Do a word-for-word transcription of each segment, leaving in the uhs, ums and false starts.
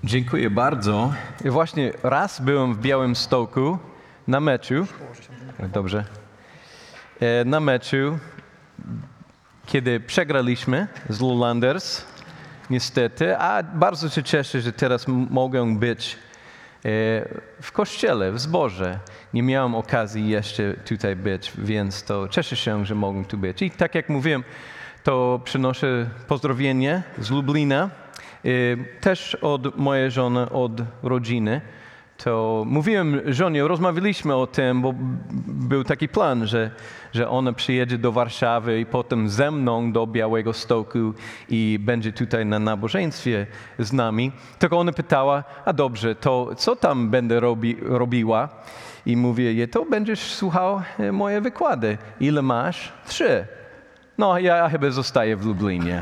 Dziękuję bardzo. I właśnie raz byłem w Białymstoku na meczu. Dobrze. Na meczu, kiedy przegraliśmy z Lowlanders, niestety, a bardzo się cieszę, że teraz m- mogę być w kościele, w zborze. Nie miałem okazji jeszcze tutaj być, więc to cieszę się, że mogę tu być. I tak jak mówiłem, to przynoszę pozdrowienie z Lublina, też od mojej żony, od rodziny. To mówiłem żonie, rozmawialiśmy o tym, bo był taki plan, że, że ona przyjedzie do Warszawy i potem ze mną do Białegostoku i będzie tutaj na nabożeństwie z nami. Tylko ona pytała, a dobrze, to co tam będę robi, robiła? I mówię jej, to będziesz słuchał moje wykłady. Ile masz? Trzy. No, ja chyba zostaję w Lublinie.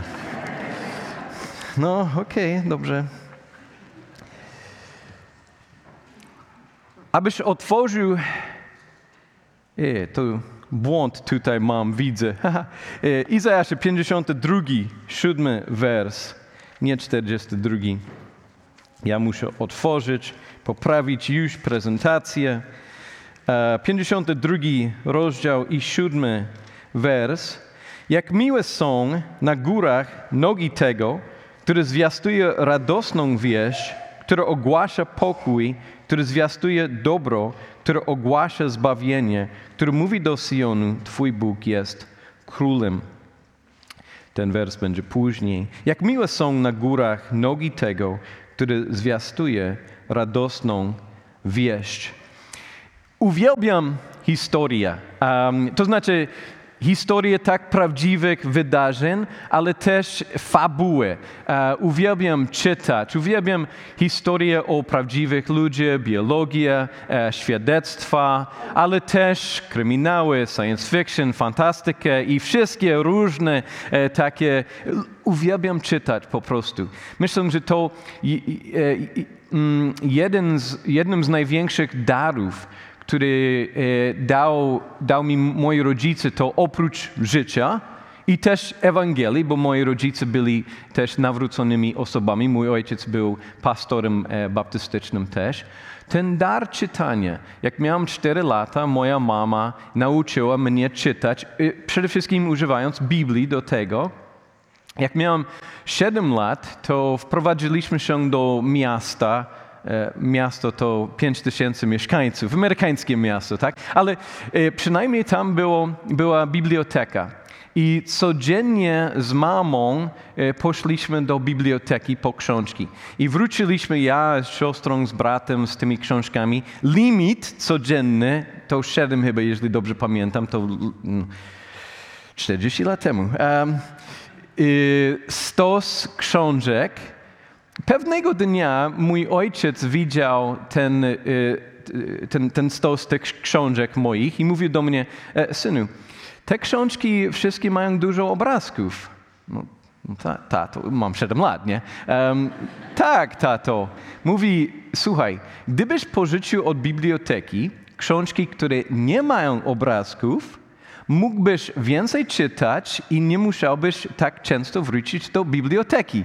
No, okej, okay, dobrze. Abyś otworzył, e, to błąd tutaj mam, widzę. e, Izajasza pięćdziesiąty drugi, siódmy wers, nie czterdziesty drugi. Ja muszę otworzyć, poprawić już prezentację. E, pięćdziesiąty drugi rozdział i siódmy wers. Jak miłe są na górach nogi tego, który zwiastuje radosną wieść, który ogłasza pokój, który zwiastuje dobro, który ogłasza zbawienie, który mówi do Syjonu, Twój Bóg jest królem. Ten wers będzie później. Jak miłe są na górach nogi tego, który zwiastuje radosną wieść. Uwielbiam historię. Um, to znaczy historię tak prawdziwych wydarzeń, ale też fabuły. Uh, uwielbiam czytać, uwielbiam historię o prawdziwych ludziach, biologię, uh, świadectwa, ale też kryminały, science fiction, fantastykę i wszystkie różne uh, takie. Uwielbiam czytać po prostu. Myślę, że to jeden z, jednym z największych darów, który dał, dał mi moi rodzice, to oprócz życia i też Ewangelii, bo moi rodzice byli też nawróconymi osobami. Mój ojciec był pastorem baptystycznym też. Ten dar czytania. Jak miałem cztery lata, moja mama nauczyła mnie czytać, przede wszystkim używając Biblii do tego. Jak miałem siedem lat, to wprowadziliśmy się do miasta. Miasto to pięć tysięcy mieszkańców, amerykańskie miasto, tak? Ale e, przynajmniej tam było, była biblioteka. I codziennie z mamą e, poszliśmy do biblioteki po książki. I wróciliśmy ja z siostrą, z bratem, z tymi książkami. Limit codzienny, to siedem chyba, jeżeli dobrze pamiętam, to mm, czterdzieści lat temu. Um, y, stos książek. Pewnego dnia mój ojciec widział ten, ten, ten stos tych książek moich i mówił do mnie, e, synu, te książki wszystkie mają dużo obrazków. No, ta, tato, mam siedem lat, nie? Um, tak, tato. Mówi, słuchaj, gdybyś pożyczył od biblioteki książki, które nie mają obrazków, mógłbyś więcej czytać i nie musiałbyś tak często wrócić do biblioteki.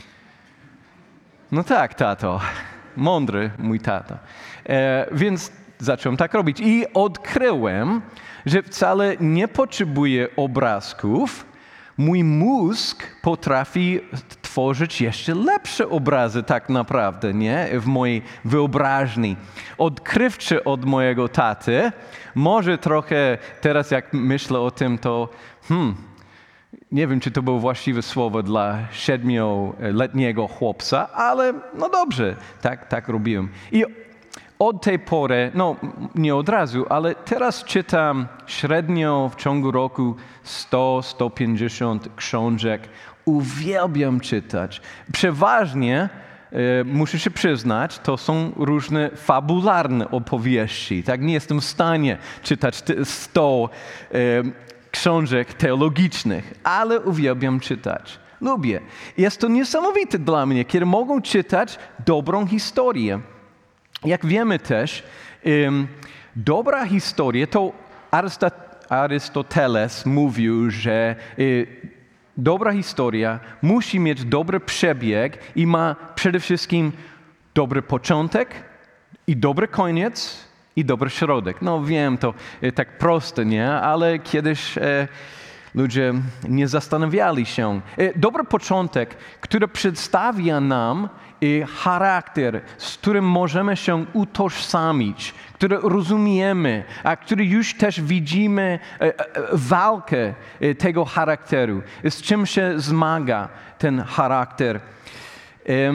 No tak, tato. Mądry mój tato. E, więc zacząłem tak robić. I odkryłem, że wcale nie potrzebuję obrazków. Mój mózg potrafi tworzyć jeszcze lepsze obrazy tak naprawdę, nie? W mojej wyobraźni. Odkrywczy od mojego taty. Może trochę teraz jak myślę o tym, to hmm, nie wiem, czy to było właściwe słowo dla siedmioletniego chłopca, ale no dobrze, tak, tak robiłem. I od tej pory, no nie od razu, ale teraz czytam średnio w ciągu roku sto do stu pięćdziesięciu książek. Uwielbiam czytać. Przeważnie, e, muszę się przyznać, to są różne fabularne opowieści. Tak, nie jestem w stanie czytać sto e, książek teologicznych, ale uwielbiam czytać. Lubię. Jest to niesamowite dla mnie, kiedy mogą czytać dobrą historię. Jak wiemy też, um, dobra historia, to Arystoteles mówił, że y, dobra historia musi mieć dobry przebieg i ma przede wszystkim dobry początek i dobry koniec i dobry środek. No wiem, to e, tak proste, nie? Ale kiedyś e, ludzie nie zastanawiali się. E, dobry początek, który przedstawia nam e, charakter, z którym możemy się utożsamić, który rozumiemy, a który już też widzimy e, e, walkę e, tego charakteru, z czym się zmaga ten charakter. E,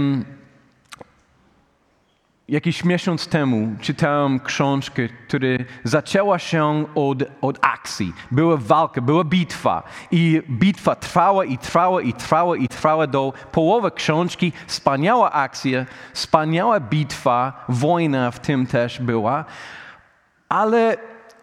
Jakiś miesiąc temu czytałem książkę, która zaczęła się od, od akcji. Była walka, była bitwa. I bitwa trwała i trwała i trwała i trwała do połowy książki. Wspaniała akcja, wspaniała bitwa, wojna w tym też była. Ale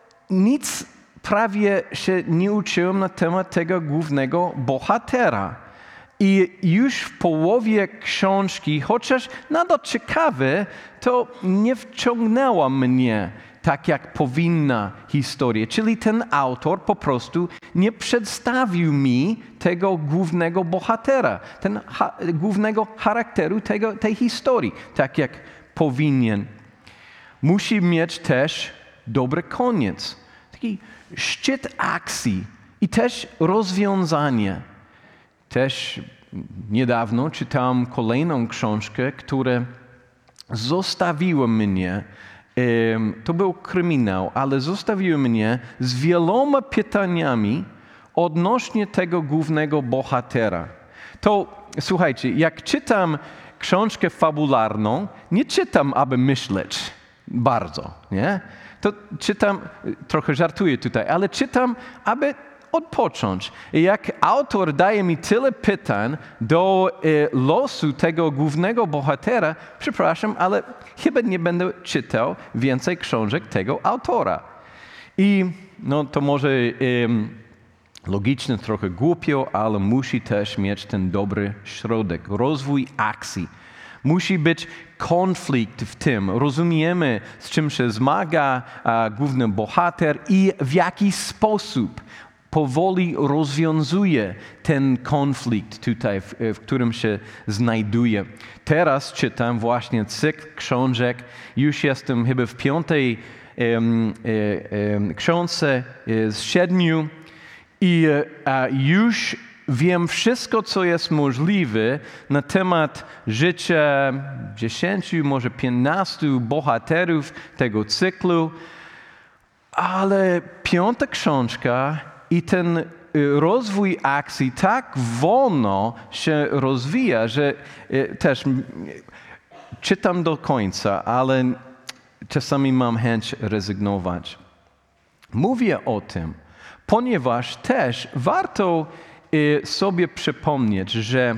nic prawie się nie uczyłem na temat tego głównego bohatera. I już w połowie książki, chociaż nadal ciekawe, to nie wciągnęła mnie tak, jak powinna historia. Czyli ten autor po prostu nie przedstawił mi tego głównego bohatera, ten ha- głównego charakteru tego, tej historii, tak jak powinien. Musi mieć też dobry koniec, taki szczyt akcji i też rozwiązanie. Też niedawno czytałem kolejną książkę, która zostawiła mnie, to był kryminał, ale zostawiła mnie z wieloma pytaniami odnośnie tego głównego bohatera. To słuchajcie, jak czytam książkę fabularną, nie czytam, aby myśleć bardzo, nie? To czytam, trochę żartuję tutaj, ale czytam, aby odpocząć. I jak autor daje mi tyle pytań do e, losu tego głównego bohatera, przepraszam, ale chyba nie będę czytał więcej książek tego autora. I no to może e, logicznie trochę głupio, ale musi też mieć ten dobry środek, rozwój akcji. Musi być konflikt w tym. Rozumiemy, z czym się zmaga a, główny bohater i w jaki sposób powoli rozwiązuje ten konflikt tutaj, w, w którym się znajduje. Teraz czytam właśnie cykl książek. Już jestem chyba w piątej um, um, książce z siedmiu i uh, już wiem wszystko, co jest możliwe na temat życia dziesięciu, może piętnastu bohaterów tego cyklu, ale piąta książka i ten rozwój akcji tak wolno się rozwija, że też czytam do końca, ale czasami mam chęć rezygnować. Mówię o tym, ponieważ też warto sobie przypomnieć, że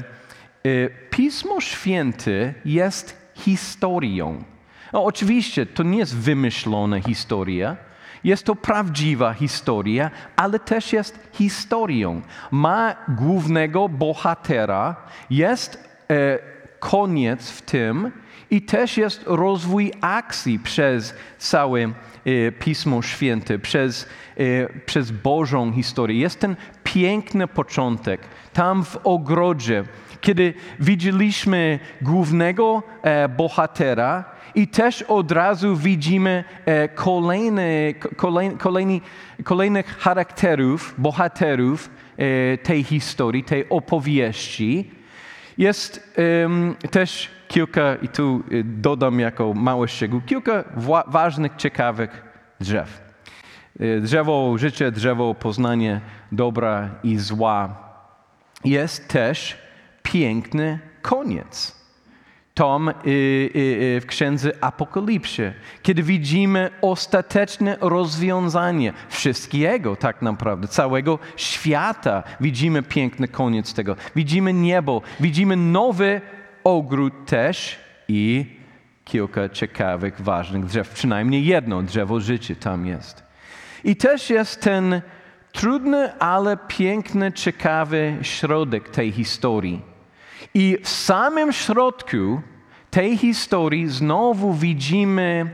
Pismo Święte jest historią. No, oczywiście to nie jest wymyślona historia, jest to prawdziwa historia, ale też jest historią. Ma głównego bohatera, jest e, koniec w tym i też jest rozwój akcji przez całe e, Pismo Święte, przez, e, przez Bożą historię. Jest ten piękny początek tam w ogrodzie, kiedy widzieliśmy głównego e, bohatera, i też od razu widzimy e, kolejne, kolej, kolejny, kolejnych charakterów, bohaterów e, tej historii, tej opowieści. Jest e, też kilka, i tu dodam jako mały szczegół, kilka wa- ważnych, ciekawych drzew. E, drzewo życia, drzewo poznania dobra i zła. Jest też piękny koniec. Tom y, y, w księdze Apokalipsie, kiedy widzimy ostateczne rozwiązanie wszystkiego tak naprawdę, całego świata. Widzimy piękny koniec tego. Widzimy niebo, widzimy nowy ogród też i kilka ciekawych, ważnych drzew. Przynajmniej jedno drzewo życia tam jest. I też jest ten trudny, ale piękny, ciekawy środek tej historii. I w samym środku tej historii znowu widzimy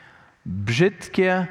brzydkie,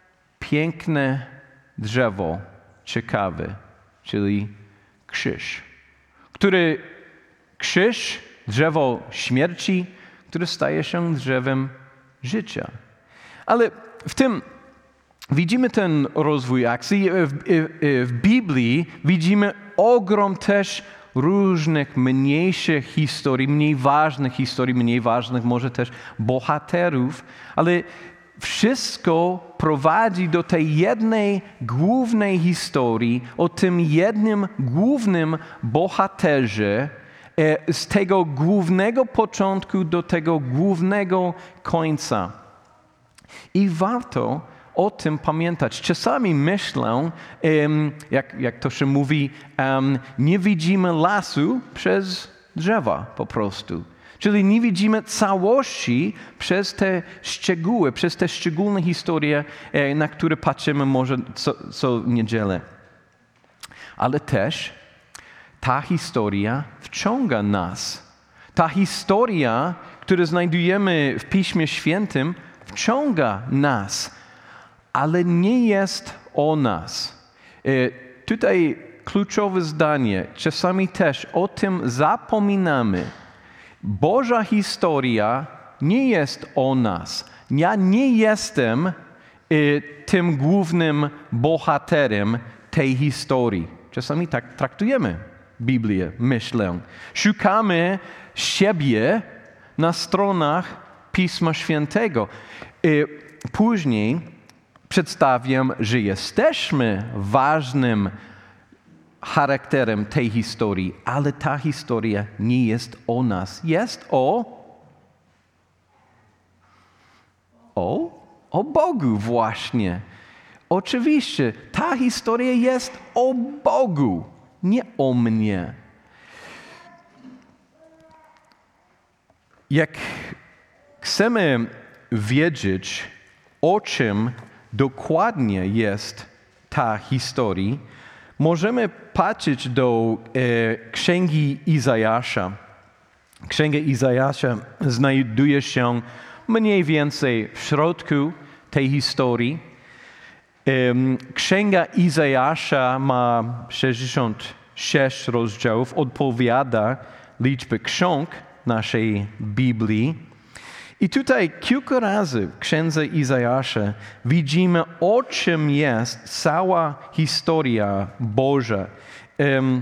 piękne drzewo, ciekawe, czyli krzyż, który krzyż, drzewo śmierci, który staje się drzewem życia. Ale w tym widzimy ten rozwój akcji. W, w, w Biblii widzimy ogrom też różnych mniejszych historii, mniej ważnych historii, mniej ważnych może też bohaterów, ale wszystko prowadzi do tej jednej głównej historii, o tym jednym głównym bohaterze, z tego głównego początku do tego głównego końca. I warto o tym pamiętać. Czasami myślę, jak, jak to się mówi, nie widzimy lasu przez drzewa po prostu. Czyli nie widzimy całości przez te szczegóły, przez te szczególne historie, na które patrzymy może co, co niedzielę. Ale też ta historia wciąga nas. Ta historia, którą znajdujemy w Piśmie Świętym, wciąga nas, ale nie jest o nas. Tutaj kluczowe zdanie, czasami też o tym zapominamy. Boża historia nie jest o nas. Ja nie jestem y, tym głównym bohaterem tej historii. Czasami tak traktujemy Biblię, myślę. Szukamy siebie na stronach Pisma Świętego. Y, później przedstawiam, że jesteśmy ważnym charakterem tej historii, ale ta historia nie jest o nas. Jest o o, o Bogu właśnie. Oczywiście, ta historia jest o Bogu, nie o mnie. Jak chcemy wiedzieć, o czym dokładnie jest ta historia, możemy patrzeć do e, Księgi Izajasza. Księga Izajasza znajduje się mniej więcej w środku tej historii. E, Księga Izajasza ma sześćdziesiąt sześć rozdziałów, odpowiada liczbę ksiąg naszej Biblii. I tutaj kilka razy w Księdze Izajasza widzimy, o czym jest cała historia Boża. Um,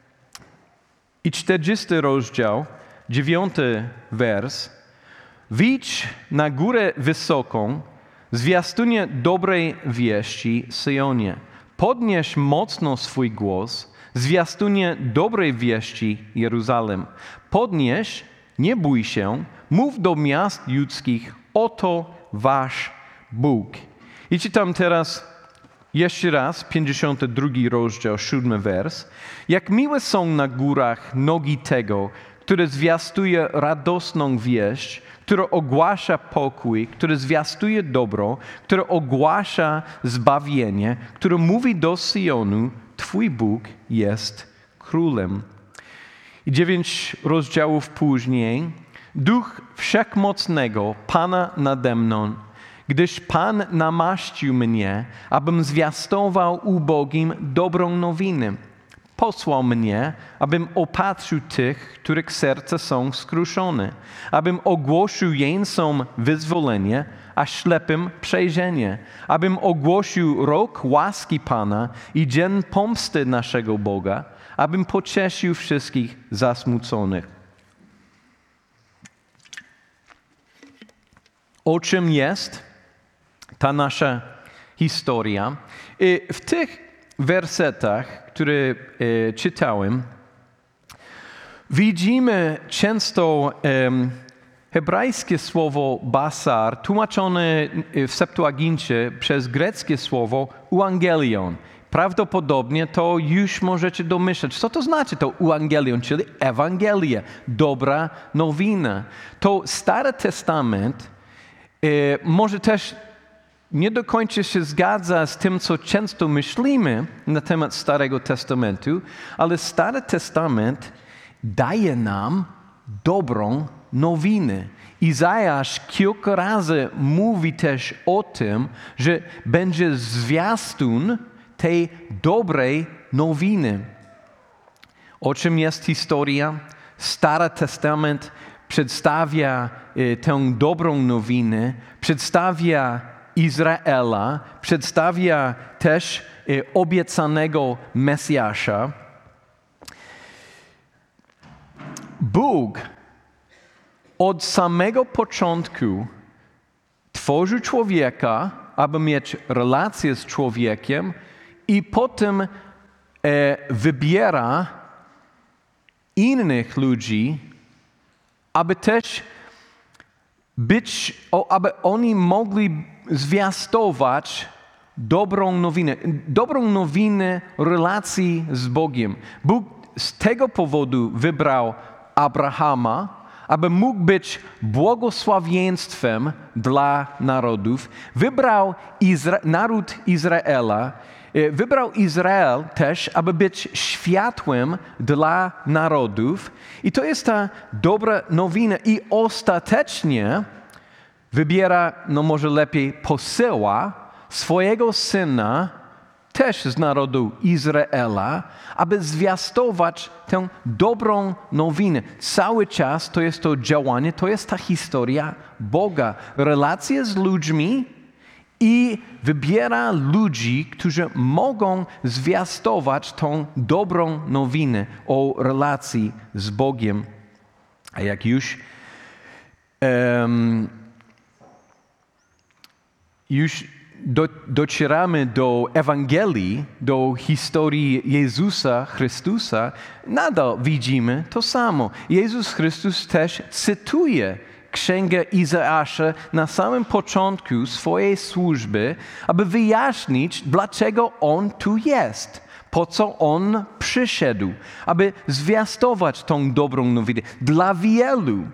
I czterdziesty rozdział, dziewiąty wers. Widź na górę wysoką, zwiastunie dobrej wieści Syjonie. Podnieś mocno swój głos, zwiastunie dobrej wieści Jeruzalem. Podnieś, nie bój się, mów do miast judzkich, oto wasz Bóg. I czytam teraz jeszcze raz, pięćdziesiąty drugi rozdział, siódmy wers. Jak miłe są na górach nogi tego, który zwiastuje radosną wieść, który ogłasza pokój, który zwiastuje dobro, który ogłasza zbawienie, który mówi do Syjonu, Twój Bóg jest królem. I dziewięć rozdziałów później, Duch Wszechmocnego Pana nade mną, gdyż Pan namaścił mnie, abym zwiastował ubogim dobrą nowinę. Posłał mnie, abym opatrzył tych, których serca są skruszone, abym ogłosił jeńcom wyzwolenie, a ślepym przejrzenie, abym ogłosił rok łaski Pana i dzień pomsty naszego Boga, abym pocieszył wszystkich zasmuconych. O czym jest ta nasza historia? W tych wersetach, które e, czytałem, widzimy często e, hebrajskie słowo basar, tłumaczone w Septuagincie przez greckie słowo euangelion. Prawdopodobnie to już możecie domyśleć, co to znaczy to euangelion, czyli Ewangelia, dobra nowina. To Stary Testament e, może też nie do końca się zgadza z tym, co często myślimy na temat Starego Testamentu, ale Stary Testament daje nam dobrą nowinę. Izajasz kilka razy mówi też o tym, że będzie zwiastun tej dobrej nowiny. O czym jest historia? Stary Testament przedstawia tę dobrą nowinę, przedstawia Izraela, przedstawia też obiecanego Mesjasza. Bóg od samego początku tworzył człowieka, aby mieć relację z człowiekiem i potem e, wybiera innych ludzi, aby też być, o, aby oni mogli zwiastować dobrą nowinę, dobrą nowinę relacji z Bogiem. Bóg z tego powodu wybrał Abrahama, aby mógł być błogosławieństwem dla narodów. Wybrał Izra- naród Izraela, wybrał Izrael też, aby być światłem dla narodów. I to jest ta dobra nowina. I ostatecznie wybiera, no może lepiej posyła swojego Syna, też z narodu Izraela, aby zwiastować tę dobrą nowinę. Cały czas to jest to działanie, to jest ta historia Boga. Relacje z ludźmi i wybiera ludzi, którzy mogą zwiastować tą dobrą nowinę o relacji z Bogiem. A jak już um, już Do, docieramy do Ewangelii, do historii Jezusa Chrystusa, nadal widzimy to samo. Jezus Chrystus też cytuje Księgę Izajasza na samym początku swojej służby, aby wyjaśnić, dlaczego On tu jest, po co On przyszedł, aby zwiastować tą dobrą nowinę. Dla wielu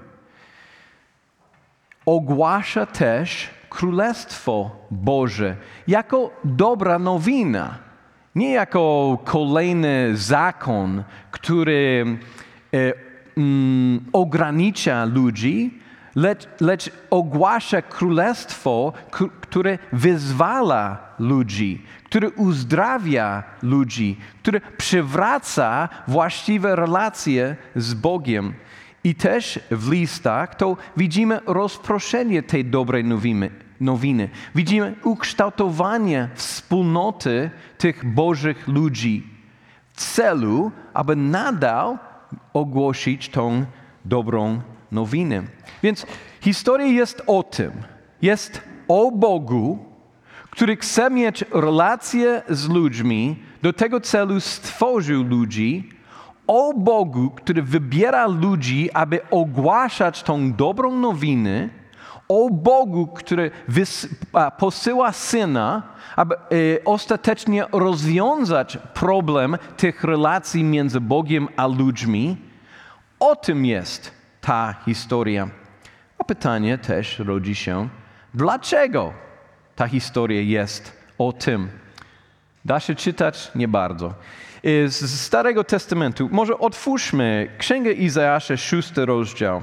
ogłasza też Królestwo Boże jako dobra nowina, nie jako kolejny zakon, który e, mm, ogranicza ludzi, lecz, lecz ogłasza królestwo, k- które wyzwala ludzi, które uzdrawia ludzi, które przywraca właściwe relacje z Bogiem. I też w listach to widzimy rozproszenie tej dobrej nowiny. nowiny. Widzimy ukształtowanie wspólnoty tych Bożych ludzi w celu, aby nadal ogłosić tą dobrą nowinę. Więc historia jest o tym. Jest o Bogu, który chce mieć relacje z ludźmi, do tego celu stworzył ludzi, o Bogu, który wybiera ludzi, aby ogłaszać tą dobrą nowinę, o Bogu, który wys- posyła Syna, aby e, ostatecznie rozwiązać problem tych relacji między Bogiem a ludźmi. O tym jest ta historia. A pytanie też rodzi się, dlaczego ta historia jest o tym? Da się czytać? Nie bardzo. Z Starego Testamentu. Może otwórzmy Księgę Izajasza, szósty rozdział.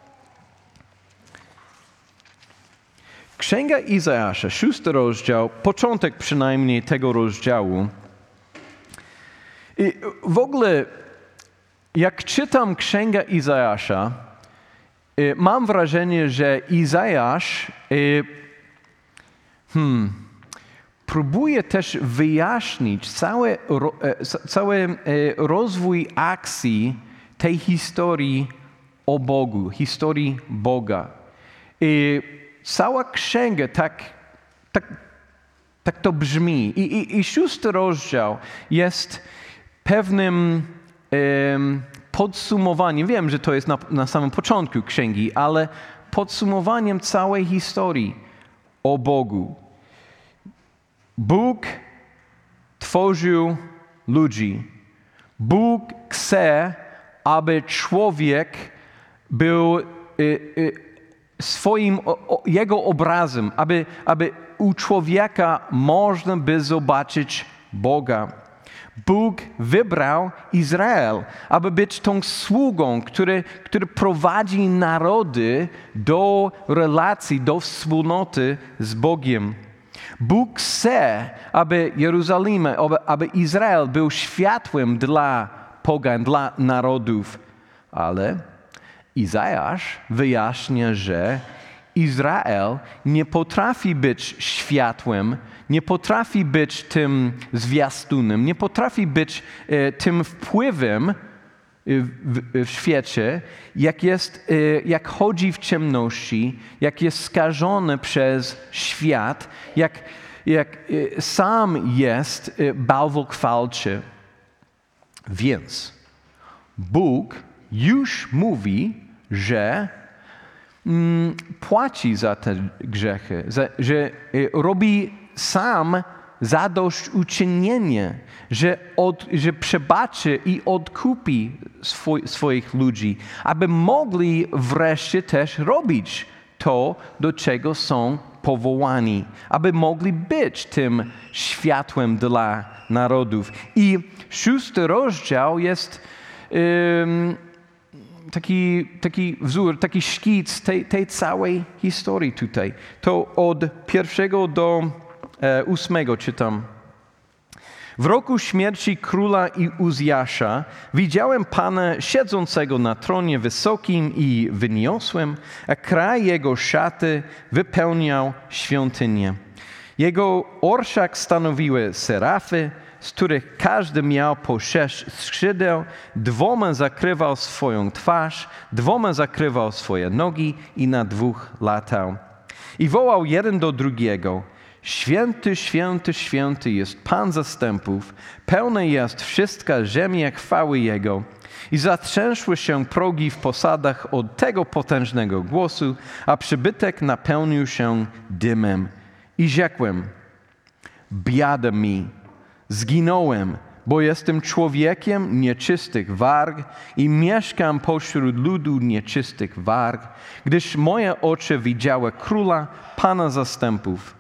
Księga Izajasza, szósty rozdział, początek przynajmniej tego rozdziału. I w ogóle, jak czytam Księgę Izajasza, mam wrażenie, że Izajasz hmm, próbuje też wyjaśnić cały, cały rozwój akcji tej historii o Bogu, historii Boga. I cała księga tak, tak, tak to brzmi. I, i, i szósty rozdział jest pewnym um, podsumowaniem. Wiem, że to jest na, na samym początku księgi, ale podsumowaniem całej historii o Bogu. Bóg tworzył ludzi. Bóg chce, aby człowiek był y, y, swoim, o, jego obrazem, aby, aby u człowieka można by zobaczyć Boga. Bóg wybrał Izrael, aby być tą sługą, który, który prowadzi narody do relacji, do wspólnoty z Bogiem. Bóg chce, aby Jeruzalem, aby, aby Izrael był światłem dla pogan, dla narodów, ale Izajasz wyjaśnia, że Izrael nie potrafi być światłem, nie potrafi być tym zwiastunem, nie potrafi być e, tym wpływem w, w świecie, jak, jest, e, jak chodzi w ciemności, jak jest skażony przez świat, jak, jak e, sam jest e, bałwochwalczy. Więc Bóg już mówi, że mm, płaci za te grzechy, za, że y, robi sam zadośćuczynienie, że, od, że przebaczy i odkupi swój, swoich ludzi, aby mogli wreszcie też robić to, do czego są powołani, aby mogli być tym światłem dla narodów. I szósty rozdział jest um, taki, taki wzór, taki szkic tej, tej całej historii tutaj. To od pierwszego do e, ósmego czytam. W roku śmierci króla Uzjasza widziałem Pana siedzącego na tronie wysokim i wyniosłym, a kraj jego szaty wypełniał świątynię. Jego orszak stanowiły serafy, z których każdy miał po sześć skrzydeł, dwoma zakrywał swoją twarz, dwoma zakrywał swoje nogi i na dwóch latał. I wołał jeden do drugiego: Święty, święty, święty jest Pan zastępów, pełna jest wszystka ziemia chwały Jego. I zatrzęsły się progi w posadach od tego potężnego głosu, a przybytek napełnił się dymem. I rzekłem: biada mi, zginąłem, bo jestem człowiekiem nieczystych warg i mieszkam pośród ludu nieczystych warg, gdyż moje oczy widziały króla, Pana zastępów.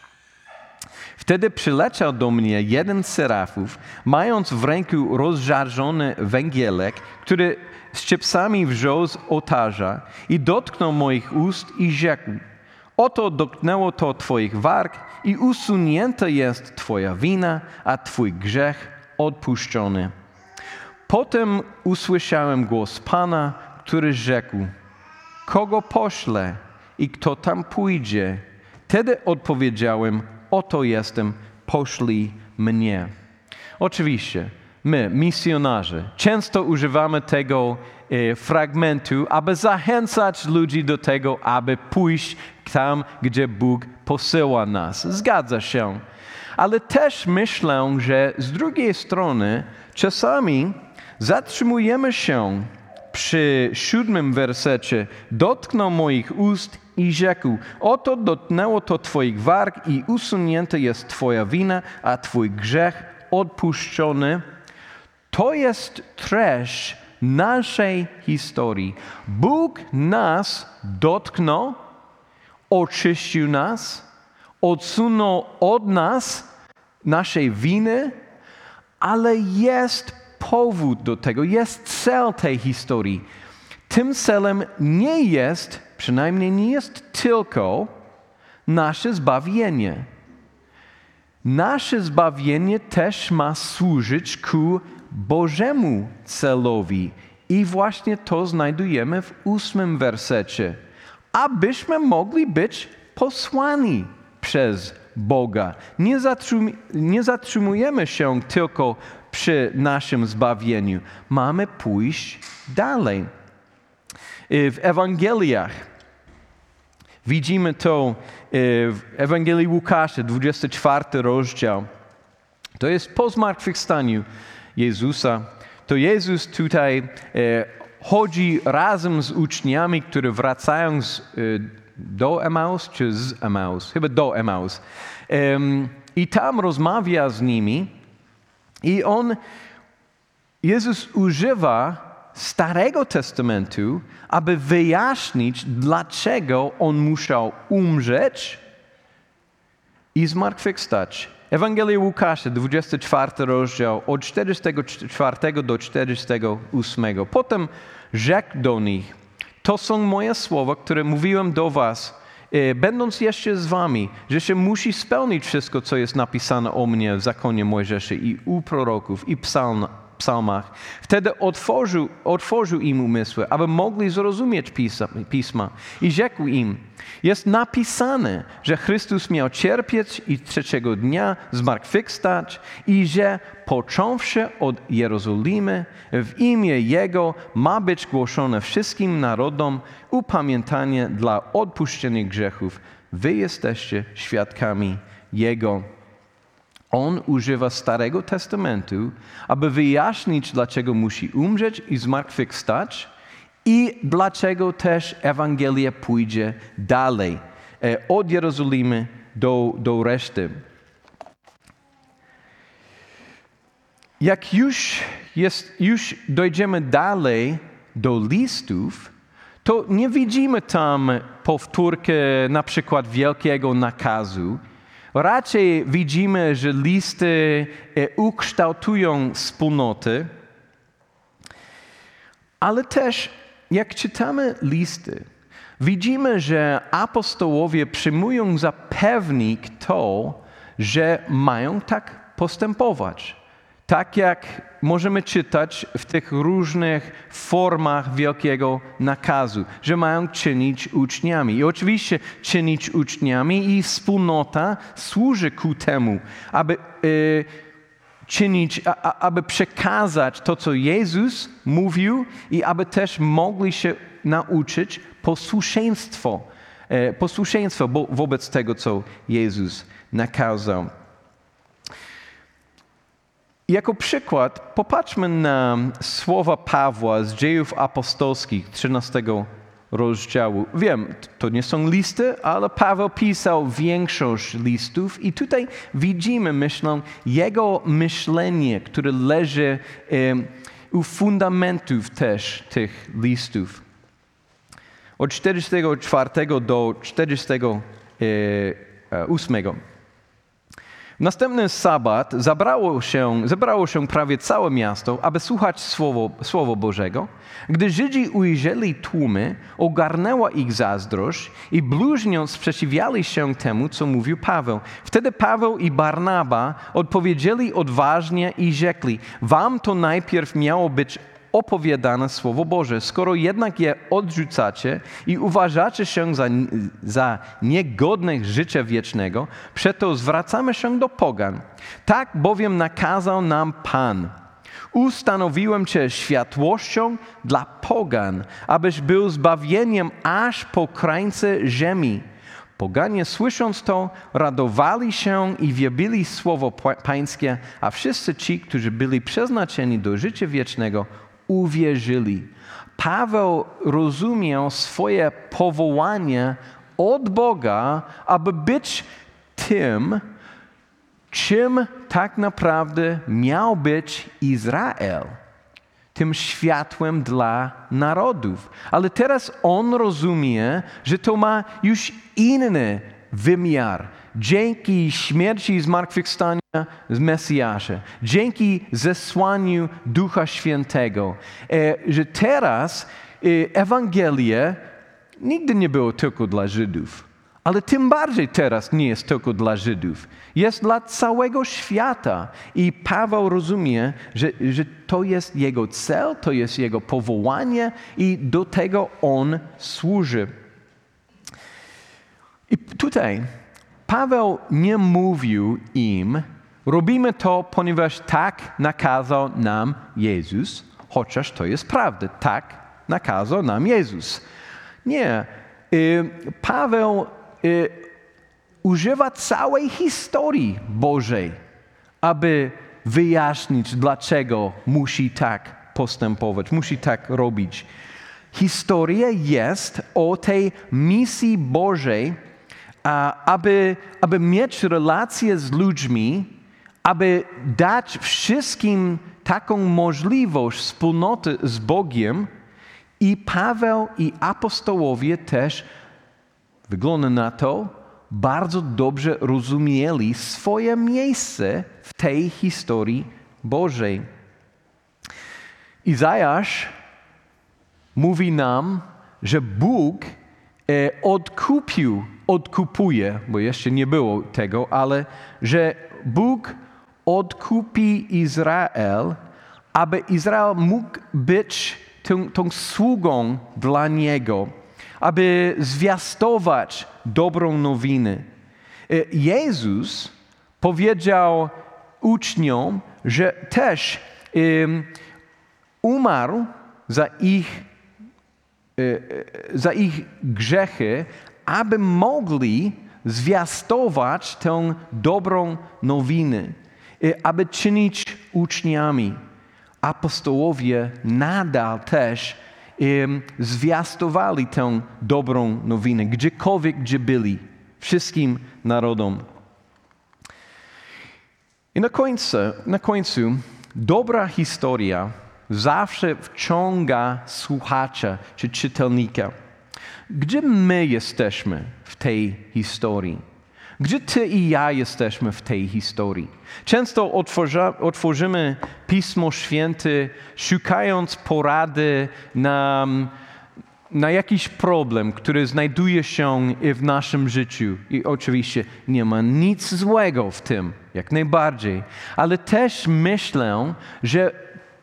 Wtedy przyleciał do mnie jeden z serafów, mając w ręku rozżarzony węgielek, który z chipsami wziął z ołtarza i dotknął moich ust i rzekł: oto dotknęło to Twoich warg i usunięta jest Twoja wina, a Twój grzech odpuszczony. Potem usłyszałem głos Pana, który rzekł: kogo poślę i kto tam pójdzie? Wtedy odpowiedziałem: oto jestem, poślij mnie. Oczywiście, my, misjonarze, często używamy tego e, fragmentu, aby zachęcać ludzi do tego, aby pójść tam, gdzie Bóg posyła nas. Zgadza się. Ale też myślę, że z drugiej strony czasami zatrzymujemy się przy siódmym wersecie: dotknął moich ust i rzekł: oto dotknęło to Twoich warg i usunięta jest Twoja wina, a Twój grzech odpuszczony. To jest treść naszej historii. Bóg nas dotknął, oczyścił nas, odsunął od nas naszej winy, ale jest powód do tego, jest cel tej historii. Tym celem nie jest, przynajmniej nie jest tylko nasze zbawienie. Nasze zbawienie też ma służyć ku Bożemu celowi. I właśnie to znajdujemy w ósmym wersecie. Abyśmy mogli być posłani przez Boga. Nie, zatrzym- nie zatrzymujemy się tylko przy naszym zbawieniu. Mamy pójść dalej. W Ewangeliach widzimy to w Ewangelii Łukasza, dwudziesty czwarty rozdział. To jest po zmartwychwstaniu Jezusa. To Jezus tutaj chodzi razem z uczniami, którzy wracają z, do Emaus, czy z Emaus? Chyba do Emaus. I tam rozmawia z nimi i on, Jezus używa Starego Testamentu, aby wyjaśnić, dlaczego On musiał umrzeć i zmartwychwstać. Ewangelia Łukasza, dwudziesty czwarty rozdział, od czterdziestego czwartego do czterdziestego ósmego. Potem rzekł do nich: to są moje słowa, które mówiłem do was, e, będąc jeszcze z wami, że się musi spełnić wszystko, co jest napisane o mnie w zakonie Mojżesza i u proroków i psalm, psalmach. Wtedy otworzył, otworzył im umysły, aby mogli zrozumieć pisma, pisma. I rzekł im, jest napisane, że Chrystus miał cierpieć i trzeciego dnia zmartwychwstać i że począwszy od Jerozolimy w imię Jego ma być głoszone wszystkim narodom upamiętanie dla odpuszczenia grzechów. Wy jesteście świadkami Jego. On używa Starego Testamentu, aby wyjaśnić, dlaczego musi umrzeć i zmartwychwstać i dlaczego też Ewangelia pójdzie dalej, od Jerozolimy do, do reszty. Jak już, jest, już dojdziemy dalej do listów, to nie widzimy tam powtórkę na przykład wielkiego nakazu. Raczej widzimy, że listy ukształtują wspólnoty, ale też jak czytamy listy, widzimy, że apostołowie przyjmują za pewnik to, że mają tak postępować. Tak jak możemy czytać w tych różnych formach wielkiego nakazu, że mają czynić uczniami. I oczywiście czynić uczniami i wspólnota służy ku temu, aby y, czynić, a, a, aby przekazać to, co Jezus mówił i aby też mogli się nauczyć posłuszeństwo, y, posłuszeństwo bo, wobec tego, co Jezus nakazał. Jako przykład popatrzmy na słowa Pawła z Dziejów Apostolskich, trzynastego rozdziału. Wiem, to nie są listy, ale Paweł pisał większość listów i tutaj widzimy, myślę, jego myślenie, które leży um, u fundamentów też tych listów. Od czterdziestego czwartego do czterdziestego ósmego. W następny sabat zabrało się, zebrało się prawie całe miasto, aby słuchać słowo, słowo Bożego. Gdy Żydzi ujrzeli tłumy, ogarnęła ich zazdrość i bluźniąc sprzeciwiali się temu, co mówił Paweł. Wtedy Paweł i Barnaba odpowiedzieli odważnie i rzekli, wam to najpierw miało być opowiadane Słowo Boże. Skoro jednak je odrzucacie i uważacie się za, za niegodnych życia wiecznego, przeto zwracamy się do pogan. Tak bowiem nakazał nam Pan. Ustanowiłem Cię światłością dla pogan, abyś był zbawieniem aż po krańce ziemi. Poganie słysząc to, radowali się i wielbili słowo Pańskie, a wszyscy ci, którzy byli przeznaczeni do życia wiecznego, uwierzyli. Paweł rozumiał swoje powołanie od Boga, aby być tym, czym tak naprawdę miał być Izrael. Tym światłem dla narodów. Ale teraz on rozumie, że to ma już inny wymiar. Dzięki śmierci i zmartwychwstania z Mesjasza, dzięki zesłaniu Ducha Świętego, że teraz Ewangelia nigdy nie było tylko dla Żydów, ale tym bardziej teraz nie jest tylko dla Żydów. Jest dla całego świata. I Paweł rozumie, że, że to jest jego cel, to jest jego powołanie i do tego on służy. I tutaj Paweł nie mówił im, robimy to, ponieważ tak nakazał nam Jezus, chociaż to jest prawda, tak nakazał nam Jezus. Nie. Paweł używa całej historii Bożej, aby wyjaśnić, dlaczego musi tak postępować, musi tak robić. Historia jest o tej misji Bożej, aby, aby mieć relacje z ludźmi, aby dać wszystkim taką możliwość wspólnoty z Bogiem. I Paweł i apostołowie też, wygląda na to, bardzo dobrze rozumieli swoje miejsce w tej historii Bożej. Izajasz mówi nam, że Bóg e, odkupił, odkupuje, bo jeszcze nie było tego, ale że Bóg odkupi Izrael, aby Izrael mógł być tą, tą sługą dla Niego, aby zwiastować dobrą nowinę. Jezus powiedział uczniom, że też um, umarł za ich, za ich grzechy, aby mogli zwiastować tę dobrą nowinę, aby czynić uczniami. Apostołowie nadal też um, zwiastowali tę dobrą nowinę, gdziekolwiek, gdzie byli, wszystkim narodom. I na końcu, na końcu dobra historia zawsze wciąga słuchacza czy czytelnika. Gdzie my jesteśmy w tej historii? Gdzie ty i ja jesteśmy w tej historii? Często otworza, otworzymy Pismo Święte, szukając porady na, na jakiś problem, który znajduje się w naszym życiu. I oczywiście nie ma nic złego w tym, jak najbardziej. Ale też myślę, że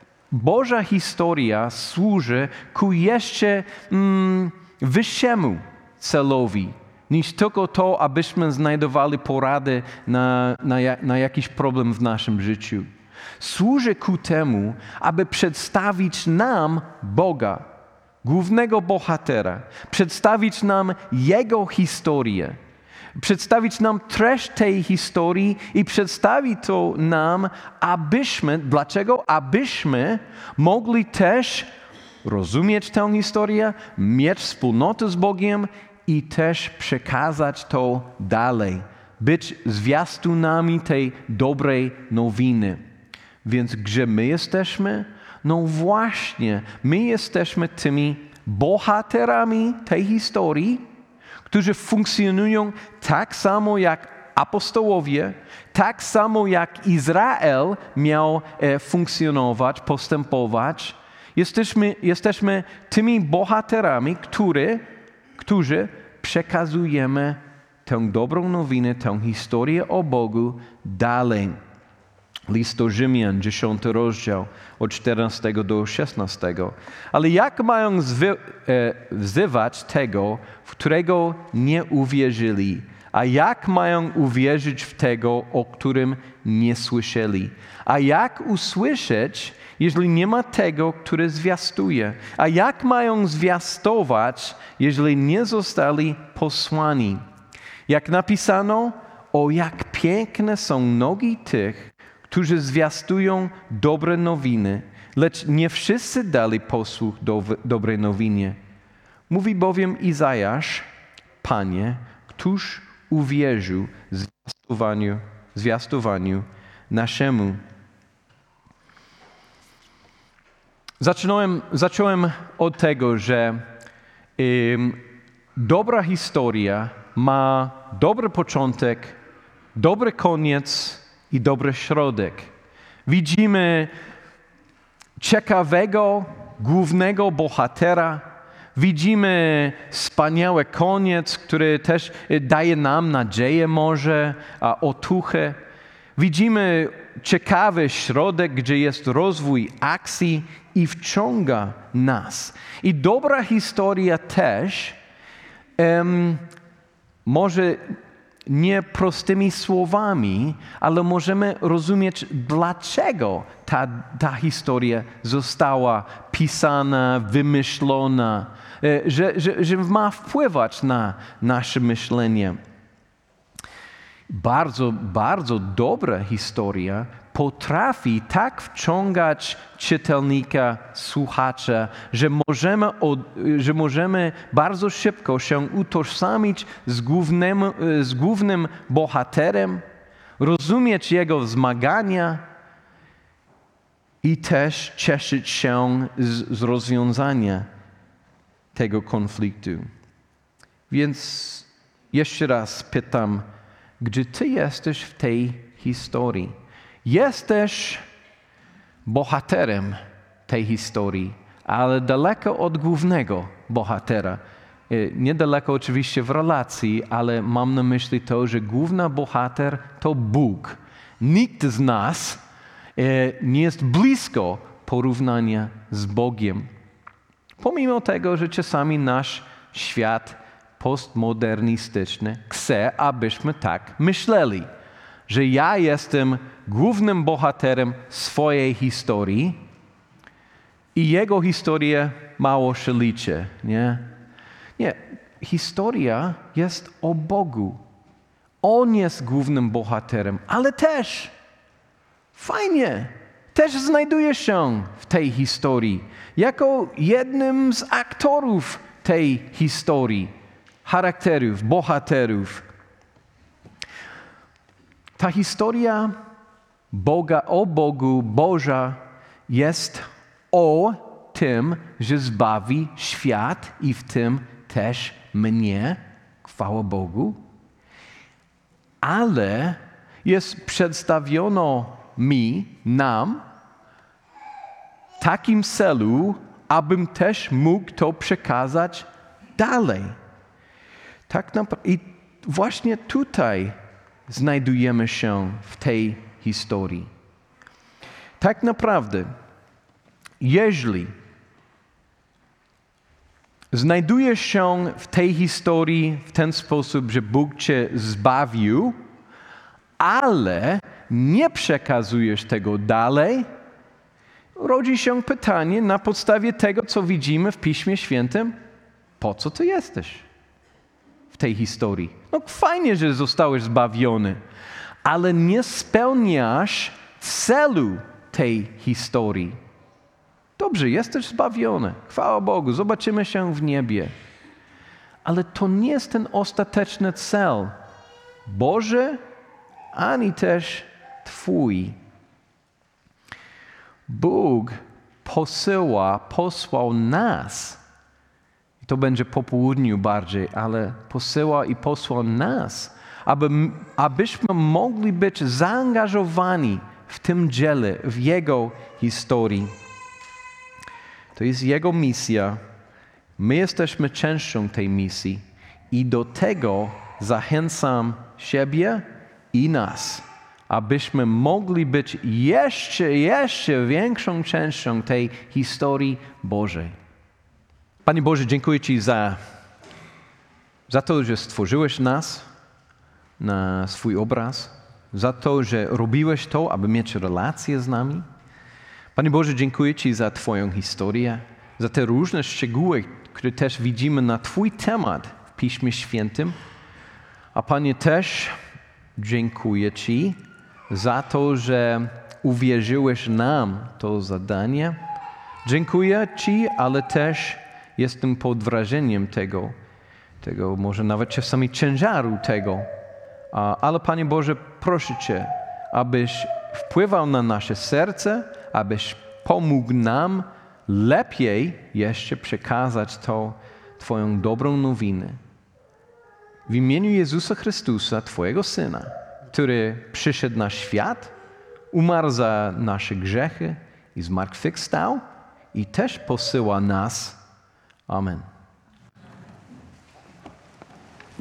Boża historia służy ku jeszcze mm, wyższemu celowi, niż tylko to, abyśmy znajdowali porady na, na, na jakiś problem w naszym życiu. Służy ku temu, aby przedstawić nam Boga, głównego bohatera, przedstawić nam Jego historię, przedstawić nam treść tej historii i przedstawić to nam, abyśmy, dlaczego? Abyśmy mogli też rozumieć tę historię, mieć wspólnotę z Bogiem i też przekazać to dalej, być zwiastunami tej dobrej nowiny. Więc gdzie my jesteśmy? No właśnie, my jesteśmy tymi bohaterami tej historii, którzy funkcjonują tak samo jak apostołowie, tak samo jak Izrael miał e, funkcjonować, postępować. Jesteśmy, jesteśmy tymi bohaterami, który, którzy przekazujemy tę dobrą nowinę, tę historię o Bogu dalej. List do Rzymian, dziesiąty rozdział, od czternastego do szesnastego. Ale jak mają zwy, e, wzywać tego, w którego nie uwierzyli? A jak mają uwierzyć w tego, o którym nie słyszeli? A jak usłyszeć, jeżeli nie ma tego, który zwiastuje? A jak mają zwiastować, jeżeli nie zostali posłani? Jak napisano, o jak piękne są nogi tych, którzy zwiastują dobre nowiny, lecz nie wszyscy dali posłuch do dobrej nowinie. Mówi bowiem Izajasz, Panie, któż uwierzył zwiastowaniu, zwiastowaniu naszemu. Zacząłem, zacząłem od tego, że um, dobra historia ma dobry początek, dobry koniec i dobry środek. Widzimy ciekawego, głównego bohatera. Widzimy wspaniały koniec, który też daje nam nadzieję może, a otuchę. Widzimy ciekawy środek, gdzie jest rozwój akcji i wciąga nas. I dobra historia też um, może nie prostymi słowami, ale możemy rozumieć, dlaczego ta, ta historia została pisana, wymyślona, że, że, że ma wpływać na nasze myślenie. Bardzo, bardzo dobra historia potrafi tak wciągać czytelnika, słuchacza, że możemy, od, że możemy bardzo szybko się utożsamić z głównym, z głównym bohaterem, rozumieć jego zmagania i też cieszyć się z, z rozwiązania tego konfliktu. Więc jeszcze raz pytam, gdzie ty jesteś w tej historii? Jesteś bohaterem tej historii, ale daleko od głównego bohatera. Niedaleko oczywiście w relacji, ale mam na myśli to, że główny bohater to Bóg. Nikt z nas nie jest blisko porównania z Bogiem. Pomimo tego, że czasami nasz świat postmodernistyczny chce, abyśmy tak myśleli, że ja jestem głównym bohaterem swojej historii i jego historia mało się liczy, nie? Nie, historia jest o Bogu. On jest głównym bohaterem, ale też fajnie, też znajduje się w tej historii jako jednym z aktorów tej historii, charakterów, bohaterów. Ta historia Boga, o Bogu, Boża jest o tym, że zbawi świat i w tym też mnie, chwała Bogu, ale jest przedstawiono mi, nam, takim celu, abym też mógł to przekazać dalej. Tak naprawdę, i właśnie tutaj znajdujemy się w tej historii. Tak naprawdę, jeżeli znajdujesz się w tej historii w ten sposób, że Bóg cię zbawił, ale nie przekazujesz tego dalej, rodzi się pytanie na podstawie tego, co widzimy w Piśmie Świętym, po co ty jesteś w tej historii? No fajnie, że zostałeś zbawiony, ale nie spełniasz celu tej historii. Dobrze, jesteś zbawiony, chwała Bogu, zobaczymy się w niebie. Ale to nie jest ten ostateczny cel Boży, ani też Twój. Bóg posyła, posłał nas, i to będzie po południu bardziej, ale posyła i posłał nas, aby, abyśmy mogli być zaangażowani w tym dziele, w Jego historii. To jest Jego misja. My jesteśmy częścią tej misji i do tego zachęcam siebie i nas, abyśmy mogli być jeszcze, jeszcze większą częścią tej historii Bożej. Panie Boże, dziękuję Ci za, za to, że stworzyłeś nas na swój obraz, za to, że robiłeś to, aby mieć relacje z nami. Panie Boże, dziękuję Ci za Twoją historię, za te różne szczegóły, które też widzimy na Twój temat w Piśmie Świętym. A Panie, też dziękuję Ci za to, że uwierzyłeś nam to zadanie. Dziękuję Ci, ale też jestem pod wrażeniem tego, tego może nawet czasami ciężaru tego. Ale Panie Boże, proszę Cię, abyś wpływał na nasze serce, abyś pomógł nam lepiej jeszcze przekazać to Twoją dobrą nowinę. W imieniu Jezusa Chrystusa, Twojego Syna, który przyszedł na świat, umarł za nasze grzechy i zmartwychwstał i też posyła nas. Amen.